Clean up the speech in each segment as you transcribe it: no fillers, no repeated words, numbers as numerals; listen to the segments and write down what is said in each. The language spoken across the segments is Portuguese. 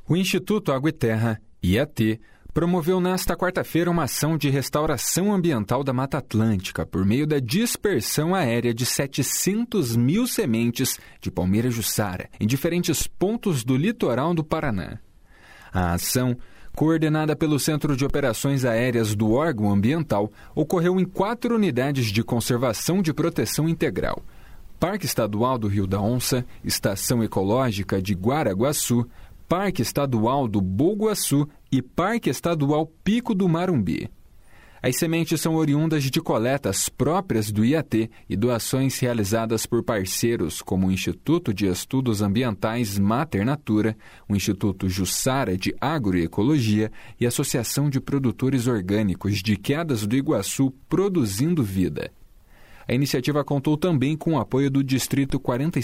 O Instituto Água e Terra, IAT, promoveu nesta quarta-feira uma ação de restauração ambiental da Mata Atlântica por meio da dispersão aérea de 700 mil sementes de palmeira jussara em diferentes pontos do litoral do Paraná. A ação, coordenada pelo Centro de Operações Aéreas do órgão ambiental, ocorreu em 4 unidades de conservação de proteção integral: Parque Estadual do Rio da Onça, Estação Ecológica de Guaraguaçu, Parque Estadual do Boguaçu e Parque Estadual Pico do Marumbi. As sementes são oriundas de coletas próprias do IAT e doações realizadas por parceiros como o Instituto de Estudos Ambientais Mater Natura, o Instituto Jussara de Agroecologia e a Associação de Produtores Orgânicos de Quedas do Iguaçu Produzindo Vida. A iniciativa contou também com o apoio do Distrito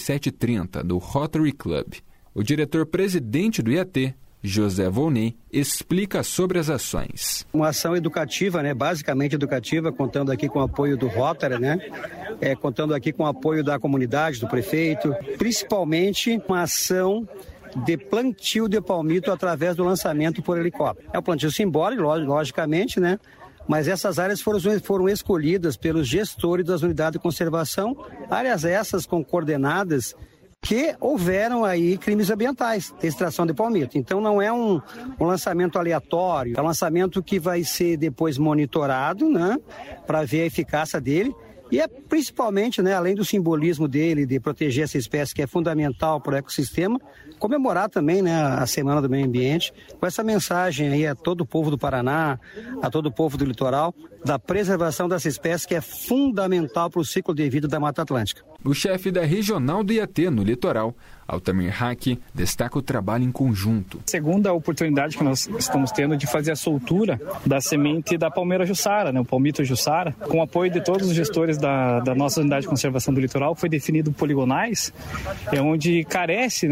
4730, do Rotary Club. O diretor-presidente do IAT, José Volney, explica sobre as ações. Uma ação educativa, basicamente educativa, contando aqui com o apoio do Rotary, contando aqui com o apoio da comunidade, do prefeito, principalmente uma ação de plantio de palmito através do lançamento por helicóptero. É um plantio simbólico, logicamente, mas essas áreas foram escolhidas pelos gestores das unidades de conservação, áreas essas com coordenadas que houveram aí crimes ambientais de extração de palmito. Então não é um lançamento aleatório, é um lançamento que vai ser depois monitorado, para ver a eficácia dele. E é principalmente, além do simbolismo dele, de proteger essa espécie que é fundamental para o ecossistema, comemorar também a Semana do Meio Ambiente, com essa mensagem aí a todo o povo do Paraná, a todo o povo do litoral, da preservação dessa espécie que é fundamental para o ciclo de vida da Mata Atlântica. O chefe da regional do IAT no litoral, Altamir Hack, destaca o trabalho em conjunto. Segunda oportunidade que nós estamos tendo de fazer a soltura da semente da palmeira jussara, o palmito jussara, com o apoio de todos os gestores da nossa unidade de conservação do litoral, foi definido poligonais, onde carece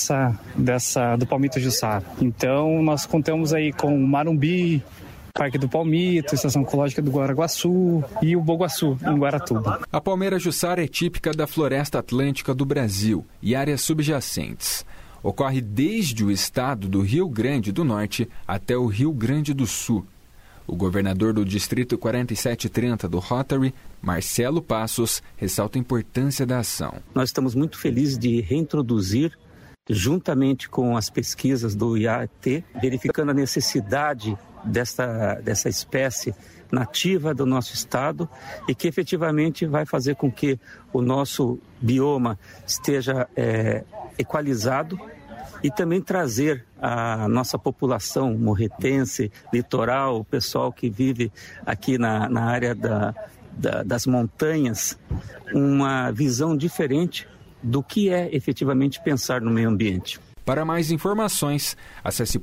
do palmito jussara. Então nós contamos aí com o Marumbi, Parque do Palmito, Estação Ecológica do Guaraguaçu e o Boguaçu, em Guaratuba. A palmeira jussara é típica da floresta atlântica do Brasil e áreas subjacentes. Ocorre desde o estado do Rio Grande do Norte até o Rio Grande do Sul. O governador do Distrito 4730 do Rotary, Marcelo Passos, ressalta a importância da ação. Nós estamos muito felizes de reintroduzir, juntamente com as pesquisas do IAT, verificando a necessidade dessa espécie nativa do nosso estado e que efetivamente vai fazer com que o nosso bioma esteja equalizado e também trazer a nossa população morretense, litoral, o pessoal que vive aqui na área das montanhas, uma visão diferente do que é efetivamente pensar no meio ambiente. Para mais informações, acesse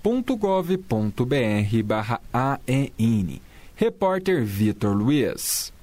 paraná.pr.gov.br/AEN. Repórter Vitor Luiz.